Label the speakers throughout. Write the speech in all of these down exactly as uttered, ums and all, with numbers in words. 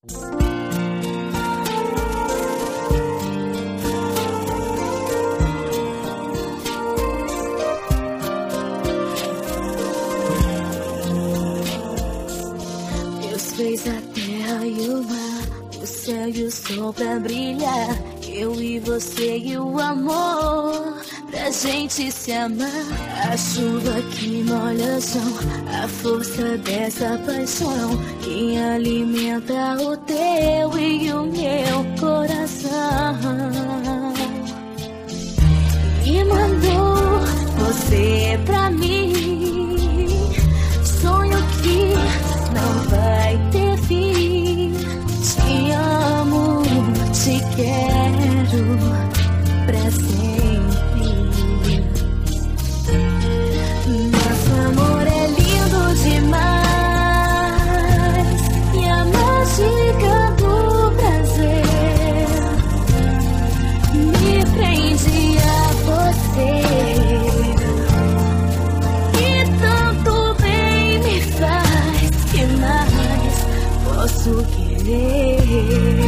Speaker 1: Deus fez a terra e o mar, o céu e o sol pra brilhar. Eu e você e o amor pra gente se amar. A chuva que molha o chão, a força dessa paixão que alimenta o teu e o meu coração. E mandou você pra mim, sonho que não vai ter fim. Te amo, te quero pra sempre. Nosso amor é lindo demais, e a mágica do prazer me prende a você. E tanto bem me faz, que mais posso querer?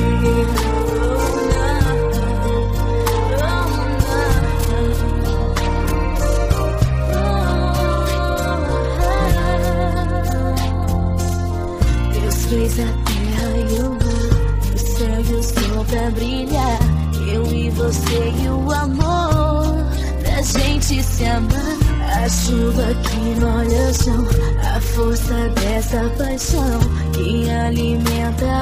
Speaker 1: Fez a terra e o mar, o céu e o sol pra brilhar. Eu e você e o amor pra gente se amar. A chuva que molha o chão, a força dessa paixão que alimenta